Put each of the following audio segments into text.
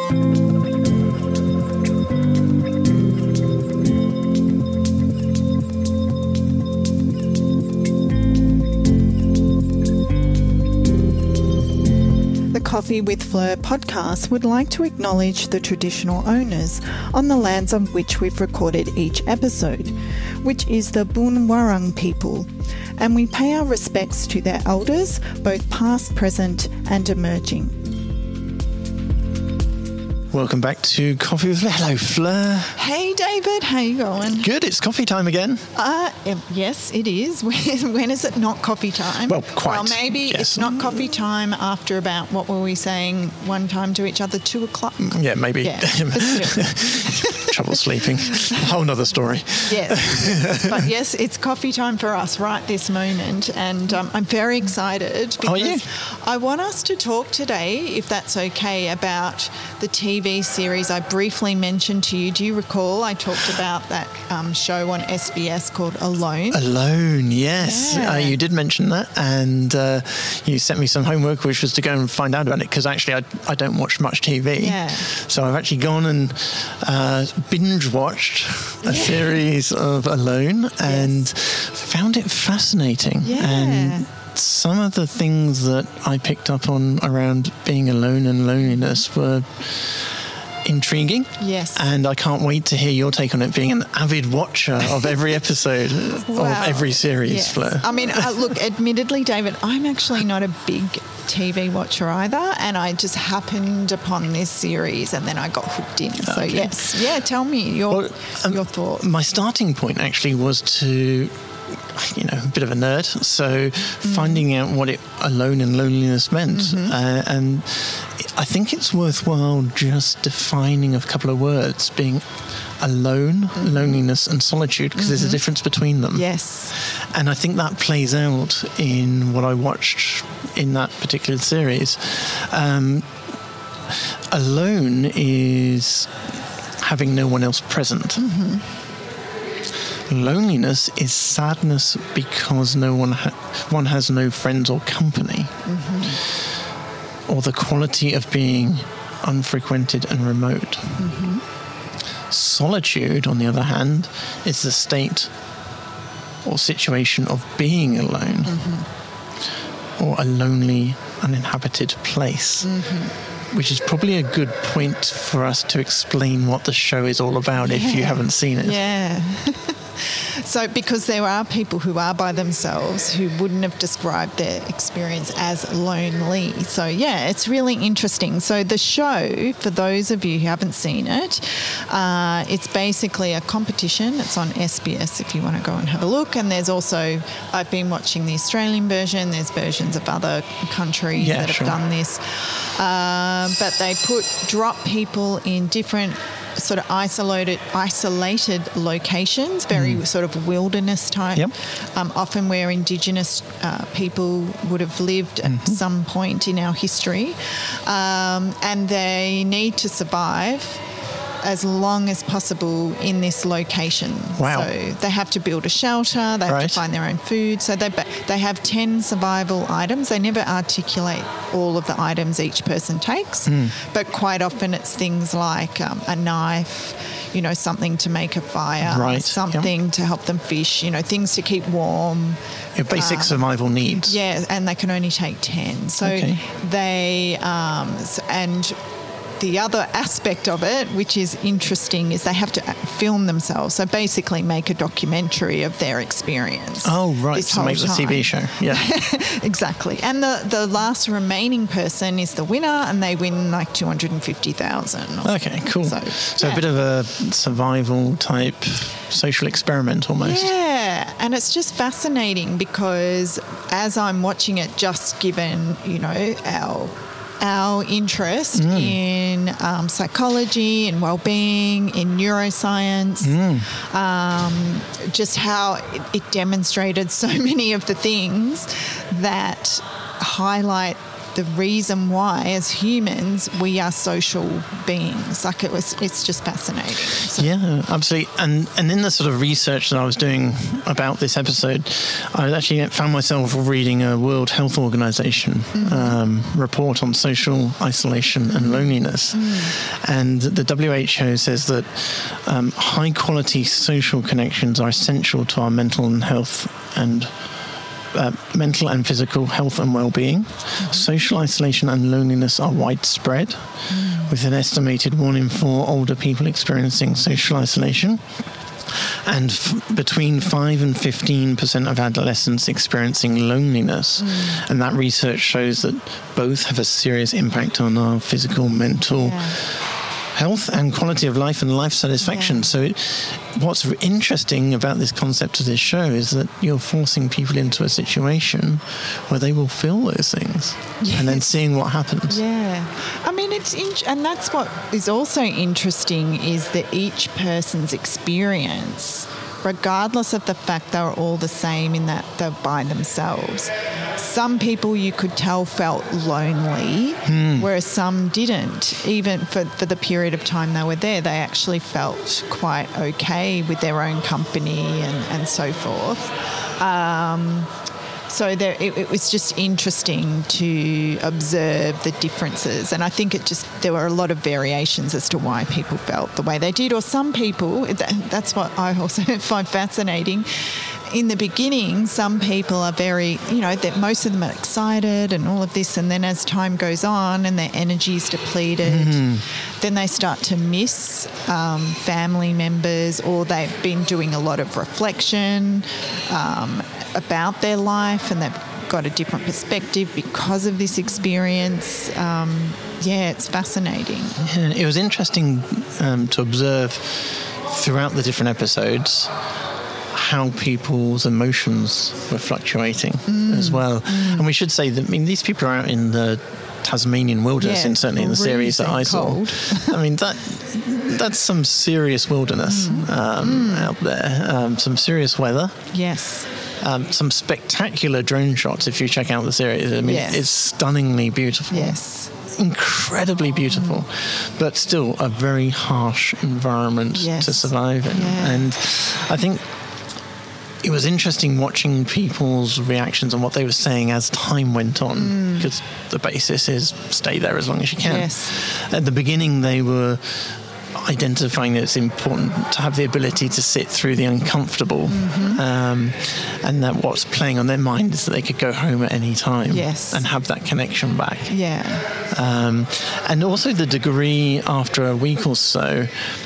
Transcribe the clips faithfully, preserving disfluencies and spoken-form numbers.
Coffee with Fleur podcast would like to acknowledge the traditional owners on the lands on which we've recorded each episode, which is the Boonwurrung people, and we pay our respects to their elders, both past, present and emerging. Welcome back to Coffee with Fleur. Hello, Fleur. Hey, David. How you going? Good. It's coffee time again. Uh, yes, it is. When, when is it not coffee time? Well, quite. Well, maybe yes. It's not coffee time after about, what were we saying, one time to each other, two o'clock? Yeah, maybe. Yeah, trouble sleeping. Whole nother story. Yes. But yes, it's coffee time for us right this moment, and um, I'm very excited because Are you? I want us to talk today, if that's okay, about the T V series I briefly mentioned to you. Do you recall I talked about that um, show on S B S called Alone? Alone, yes. Yeah. Uh, you did mention that, and uh, you sent me some homework, which was to go and find out about it, because actually I, I don't watch much T V. Yeah. So I've actually gone and uh, binge-watched a Yeah. series of Alone and Yes. found it fascinating. Yeah. And some of the things that I picked up on around being alone and loneliness were intriguing. Yes. And I can't wait to hear your take on it, being an avid watcher of every episode Wow. of every series, Yes. Fleur. I mean, uh, look, admittedly, David, I'm actually not a big T V watcher either, and I just happened upon this series and then I got hooked in. So, Okay. yes. Yeah, tell me your, Well, um, your thoughts. My starting point actually was to, you know, a bit of a nerd, so Mm. finding out what it alone and loneliness meant. Mm-hmm. Uh, and I think it's worthwhile just defining a couple of words, being alone, Mm-hmm. loneliness and solitude, because there's a difference between them. Yes. And I think that plays out in what I watched in that particular series. Um, alone is having no one else present. Mm-hmm. Loneliness is sadness because no one ha- one has no friends or company, Mm-hmm. or the quality of being unfrequented and remote. Mm-hmm. Solitude, on the other hand, is the state or situation of being alone, Mm-hmm. or a lonely, uninhabited place. Mm-hmm. Which is probably a good point for us to explain what the show is all about if you Yeah. haven't seen it. Yeah. So, because there are people who are by themselves who wouldn't have described their experience as lonely. So, yeah, it's really interesting. So, the show, for those of you who haven't seen it, uh, it's basically a competition. It's on S B S if you want to go and have a look. And there's also, I've been watching the Australian version. There's versions of other countries Yeah, that have sure. done this. Uh, but they put, drop people in different sort of isolated isolated locations, very mm. sort of wilderness type, yep. um, often where Indigenous uh, people would have lived at mm-hmm. some point in our history, um, and they need to survive as long as possible in this location. Wow. So they have to build a shelter, they have right. to find their own food. So they they have ten survival items. They never articulate all of the items each person takes, mm. but quite often it's things like um, a knife, you know, something to make a fire, right. something yep. to help them fish, you know, things to keep warm. Your basic uh, survival needs. Yeah, and they can only take ten. So okay. they, um, and the other aspect of it, which is interesting, is they have to film themselves. So basically make a documentary of their experience. Oh, right, to make the T V show. Yeah. Exactly. And the, the last remaining person is the winner, and they win like two hundred fifty thousand dollars. Okay, cool. So, so yeah. a bit of a survival type social experiment almost. Yeah, and it's just fascinating because as I'm watching it, just given, you know, our our interest mm. in um, psychology and well-being, in neuroscience, mm. um, just how it, it demonstrated so many of the things that highlight the reason why, as humans, we are social beings. Like it was, it's just fascinating. So. Yeah, absolutely. And and in the sort of research that I was doing about this episode, I actually found myself reading a World Health Organization mm. um, report on social isolation and loneliness. Mm. And the W H O says that um, high quality social connections are essential to our mental and health and Uh, mental and physical health and well-being. Mm-hmm. Social isolation and loneliness are widespread, mm. with an estimated one in four older people experiencing social isolation, and f- between five and fifteen percent of adolescents experiencing loneliness. Mm. And that research shows that both have a serious impact on our physical, mental yeah. health and quality of life and life satisfaction. Yeah. So it, what's interesting about this concept of this show is that you're forcing people into a situation where they will feel those things yes. and then seeing what happens. Yeah. I mean, it's in- and that's what is also interesting is that each person's experience, regardless of the fact they're all the same in that they're by themselves. Some people you could tell felt lonely, mm. whereas some didn't. Even for, for the period of time they were there, they actually felt quite okay with their own company and, and so forth. Um, so there, it, it was just interesting to observe the differences. And I think it just there were a lot of variations as to why people felt the way they did. Or some people, that, that's what I also find fascinating. In the beginning, some people are very, you know, that most of them are excited and all of this, and then as time goes on and their energy is depleted, mm-hmm. then they start to miss um, family members, or they've been doing a lot of reflection um, about their life, and they've got a different perspective because of this experience. Um, yeah, it's fascinating. Yeah, it was interesting um, to observe throughout the different episodes how people's emotions were fluctuating mm. as well. Mm. And we should say that, I mean, these people are out in the Tasmanian wilderness, yeah, and certainly in the series that I saw. I mean, that that's some serious wilderness mm. Um, mm. out there, um, some serious weather. Yes. Um, some spectacular drone shots if you check out the series. I mean, yes. it's stunningly beautiful. Yes. Incredibly beautiful, mm. but still a very harsh environment yes. to survive in. Yeah. And I think it was interesting watching people's reactions and what they were saying as time went on, because mm. the basis is stay there as long as you can. Yes. At the beginning, they were identifying that it's important to have the ability to sit through the uncomfortable, mm-hmm. um, and that what's playing on their mind is that they could go home at any time yes. and have that connection back. Yeah. Um, and also the degree after a week or so,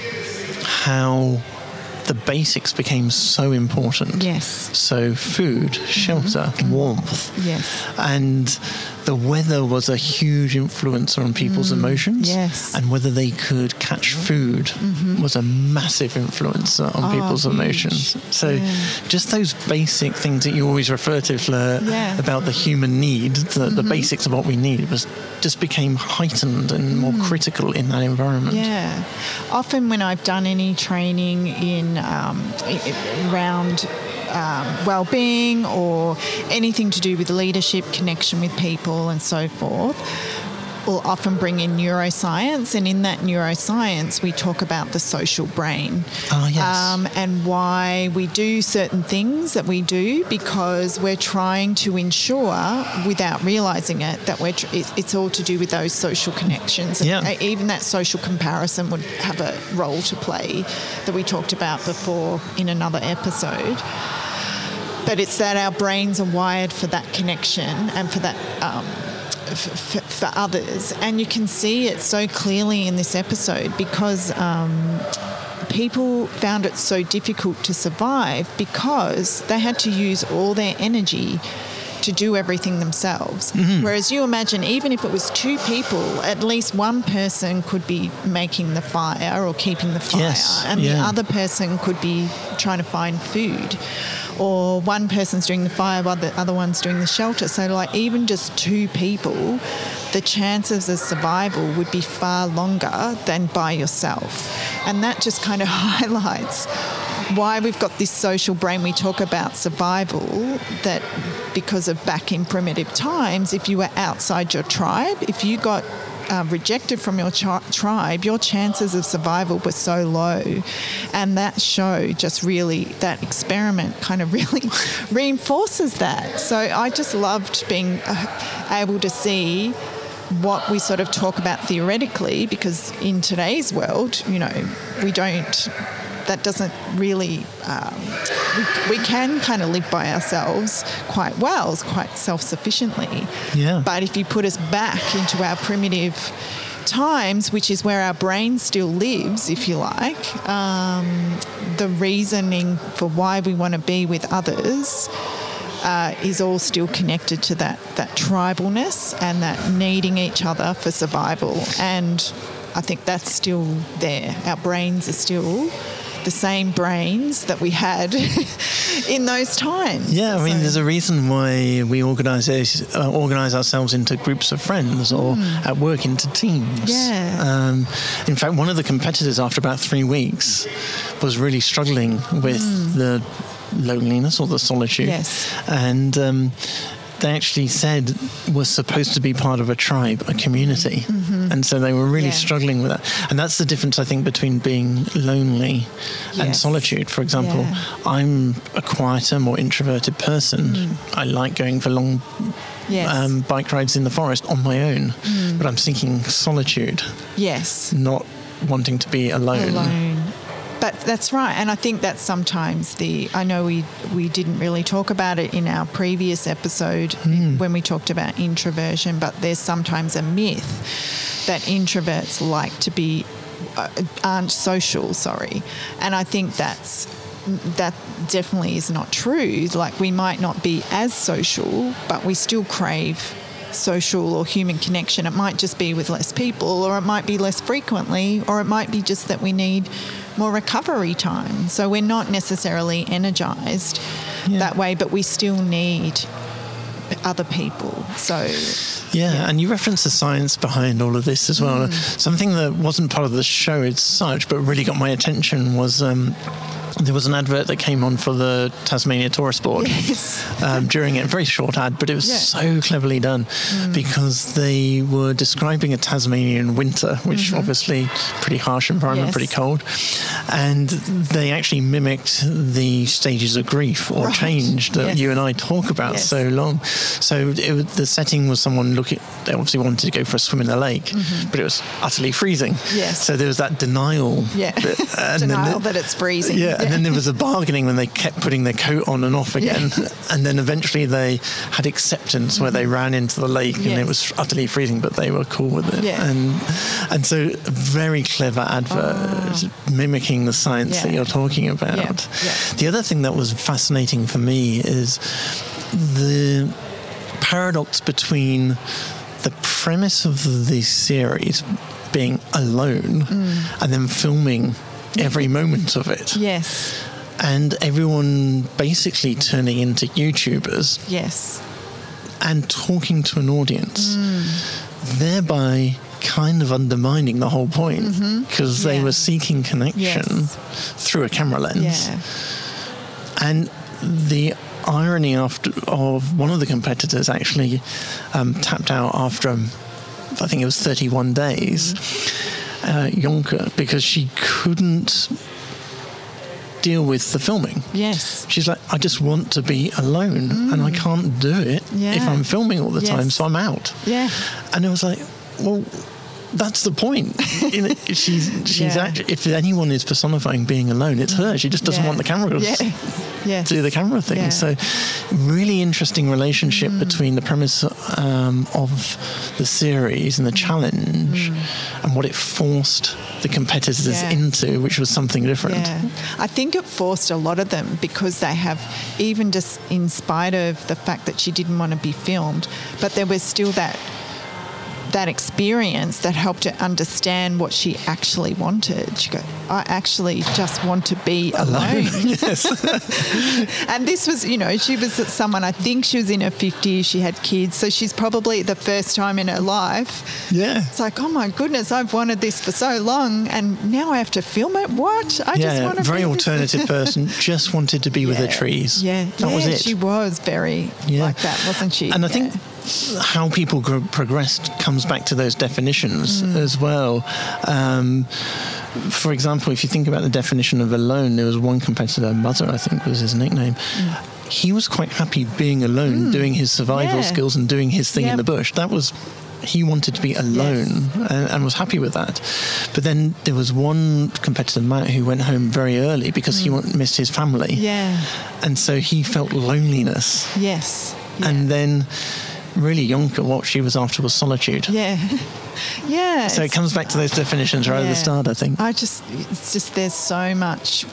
how the basics became so important. Yes. So food, shelter, mm-hmm. warmth. Yes. And the weather was a huge influencer on people's mm, emotions. Yes. And whether they could catch food mm-hmm. was a massive influencer on oh, people's huge. emotions. So yeah. just those basic things that you always refer to, Fleur, yeah. about the human need, the, mm-hmm. the basics of what we need, was just became heightened and more mm. critical in that environment. Yeah. Often when I've done any training in um, around Um, well-being or anything to do with leadership, connection with people and so forth, we'll often bring in neuroscience, and in that neuroscience we talk about the social brain. Oh, yes. Um, and why we do certain things that we do, because we're trying to ensure, without realising it, that we're tr- it's, it's all to do with those social connections. Yeah. And even that social comparison would have a role to play that we talked about before in another episode. But it's that our brains are wired for that connection and for that um, f- f- for others. And you can see it so clearly in this episode, because um, people found it so difficult to survive because they had to use all their energy to do everything themselves. Mm-hmm. Whereas you imagine, even if it was two people, at least one person could be making the fire or keeping the fire, yes, and yeah. the other person could be trying to find food. Or one person's doing the fire while the other one's doing the shelter. So like even just two people, the chances of survival would be far longer than by yourself. And that just kind of highlights why we've got this social brain. We talk about survival, that because of back in primitive times, if you were outside your tribe, if you got uh, rejected from your chi- tribe, your chances of survival were so low. And that show just really, that experiment kind of really reinforces that. So I just loved being uh, able to see what we sort of talk about theoretically, because in today's world, you know, we don't, that doesn't really, um, we, we can kind of live by ourselves quite well, quite self-sufficiently. Yeah. But if you put us back into our primitive times, which is where our brain still lives, if you like, um, the reasoning for why we want to be with others Uh, is all still connected to that that tribalness and that needing each other for survival. And I think that's still there. Our brains are still the same brains that we had in those times. Yeah, I mean, so. there's a reason why we organise uh, organise ourselves into groups of friends or mm. at work into teams. Yeah. Um, in fact, one of the competitors, after about three weeks, was really struggling with mm. the loneliness or the solitude. Yes. And um, they actually said we're supposed to be part of a tribe, a community. Mm-hmm. And so they were really yeah. struggling with that. And that's the difference, I think, between being lonely yes. and solitude. For example, yeah. I'm a quieter, more introverted person. Mm. I like going for long yes. um, bike rides in the forest on my own. Mm. But I'm seeking solitude. Yes. Not wanting to be alone. Alone. But that's right, and I think that's sometimes the, I know we, we didn't really talk about it in our previous episode mm. when we talked about introversion, but there's sometimes a myth that introverts like to be, uh, aren't social, sorry. And I think that's, that definitely is not true. Like, we might not be as social, but we still crave social or human connection. It might just be with less people, or it might be less frequently, or it might be just that we need more recovery time. So we're not necessarily energized yeah. that way, but we still need other people. So yeah, yeah. and you reference the science behind all of this as well. Mm. Something that wasn't part of the show as such, but really got my attention was um, there was an advert that came on for the Tasmania Tourist Board yes. um, during it. A very short ad, but it was yeah. so cleverly done mm. because they were describing a Tasmanian winter, which mm-hmm. obviously pretty harsh environment, yes. pretty cold, and they actually mimicked the stages of grief or right. change that yes. you and I talk about yes. so long. So it was, the setting was someone looking, they obviously wanted to go for a swim in the lake, mm-hmm. but it was utterly freezing. Yes. So there was that denial. Yeah. That, denial the, that it's freezing. Yeah. Yeah. And then there was a bargaining when they kept putting their coat on and off again. Yeah. And then eventually they had acceptance where they ran into the lake yes. and it was utterly freezing, but they were cool with it. Yeah. And and so a very clever advert oh. mimicking the science yeah. that you're talking about. Yeah. Yeah. The other thing that was fascinating for me is the paradox between the premise of the series being alone mm. and then filming every moment of it. Yes. And everyone basically turning into YouTubers. Yes. And talking to an audience. Mm. Thereby kind of undermining the whole point because mm-hmm. they yeah. were seeking connection yes. through a camera lens. Yeah. And the irony after of one of the competitors actually um, tapped out after, um, I think it was thirty-one days. Mm. Uh, Yonka, because she couldn't deal with the filming. Yes. She's like, I just want to be alone mm. and I can't do it yeah. if I'm filming all the yes. time, so I'm out. Yeah. And it was like, well, that's the point. You know, she's she's yeah. actually, if anyone is personifying being alone, it's her. She just doesn't yeah. want the camera yeah. yes. to do the camera thing. Yeah. So really interesting relationship mm. between the premise um, of the series and the challenge mm. and what it forced the competitors yeah. into, which was something different. Yeah. I think it forced a lot of them because they have, even just in spite of the fact that she didn't want to be filmed, but there was still that that experience that helped her understand what she actually wanted. She go, I actually just want to be alone. Yes. And this was, you know, she was someone, I think she was in her fifties, she had kids, so she's probably the first time in her life. Yeah. It's like, oh my goodness, I've wanted this for so long and now I have to film it? What? I yeah, just want to very be alternative person, just wanted to be with yeah. the trees. Yeah, That yeah, was it. She was very Yeah. like that, wasn't she? And I Yeah. think how people gr- progressed comes back to those definitions Mm. as well. Um, for example, if you think about the definition of alone, there was one competitor, Mother, I think was his nickname. Mm. He was quite happy being alone, mm. doing his survival yeah. skills and doing his thing yep. in the bush. That was... He wanted to be alone yes. and, and was happy with that. But then there was one competitor, Matt, who went home very early because mm. he want, missed his family. Yeah. And so he felt loneliness. Yes. Yeah. And then really Yonka, what she was after was solitude. Yeah. Yeah. So it comes back to those definitions right yeah. at the start, I think. I just, it's just, there's so much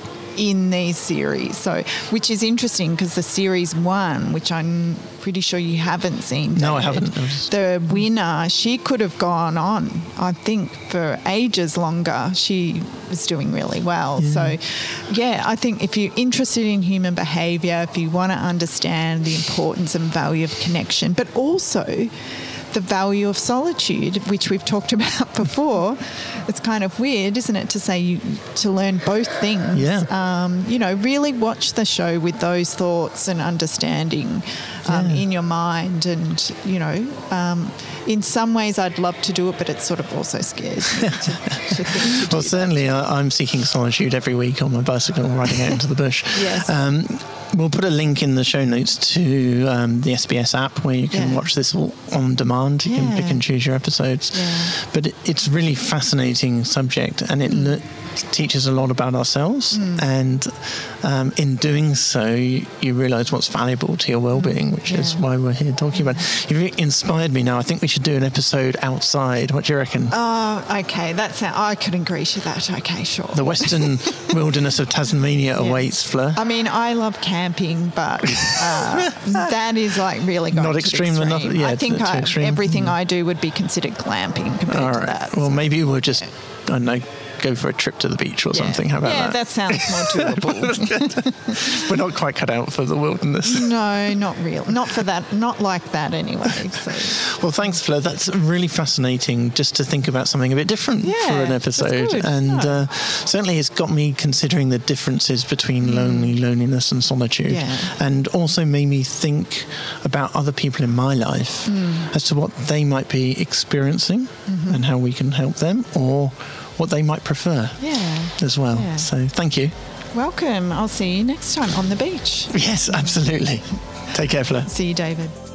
in these series, so which is interesting because the series one, which I'm pretty sure you haven't seen, David, no, I haven't. The winner, she could have gone on, I think, for ages longer. She was doing really well. Yeah. So, yeah, I think if you're interested in human behaviour, if you want to understand the importance and value of connection, but also the value of solitude, which we've talked about before. It's kind of weird, isn't it, to say you to learn both things. Yeah. Um, you know, really watch the show with those thoughts and understanding um, yeah. in your mind. And, you know, um, in some ways I'd love to do it, but it sort of also scares me to, to think to Well, do certainly that. I, I'm seeking solitude every week on my bicycle riding out into the bush. Yes. Um, we'll put a link in the show notes to um, the S B S app where you can yeah. watch this all on demand. You yeah. can pick and choose your episodes. Yeah. But it, it's really fascinating subject, and it mm. le- teaches a lot about ourselves. Mm. And um, in doing so, you, you realise what's valuable to your well-being, which yeah. is why we're here talking about it. You've inspired me now. I think we should do an episode outside. What do you reckon? Oh, okay. That's how I could agree to that. Okay, sure. The western wilderness of Tasmania yes. awaits, Fleur. I mean, I love camping, but uh, that is like really going not to extreme the extreme. enough. Yeah, I think too I, extreme. everything I do would be considered glamping compared All to right. that. Well, so. maybe we'll just, I don't know, go for a trip to the beach or yeah. something. How about yeah, that? that sounds more doable. We're not quite cut out for the wilderness. No, not real. Not for that. Not like that anyway. So. Well, thanks, Fleur. That's really fascinating just to think about something a bit different yeah, for an episode. And yeah. uh, certainly it's got me considering the differences between mm. lonely, loneliness and solitude. Yeah. And also made me think about other people in my life mm. as to what they might be experiencing mm-hmm. and how we can help them, or what they might prefer yeah. as well. Yeah. So thank you. Welcome. I'll see you next time on the beach. Yes, absolutely. Take care, Fleur. See you, David.